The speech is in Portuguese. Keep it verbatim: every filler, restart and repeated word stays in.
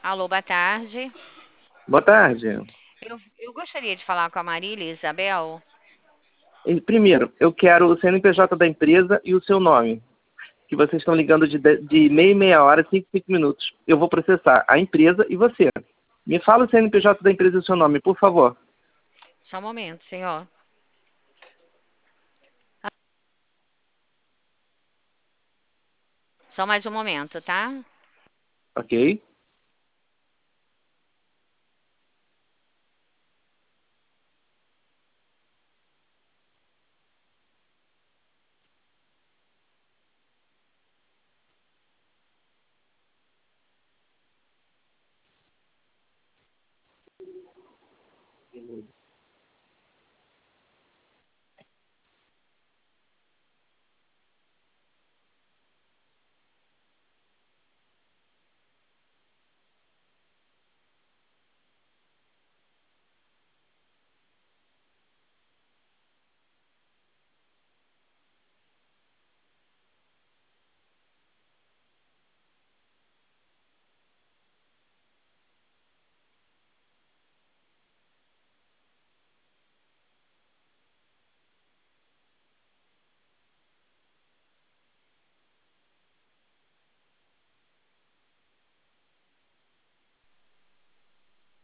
Alô, boa tarde. Boa tarde. Eu, eu gostaria de falar com a Marília Isabel. E, Primeiro, eu quero o C N P J da empresa e o seu nome, que vocês estão ligando de, de de meia em meia hora, cinco em cinco minutos. Eu vou processar a empresa e você. Me fala o C N P J da empresa e o seu nome, por favor. Só um momento, senhor. Só mais um momento, tá? Ok?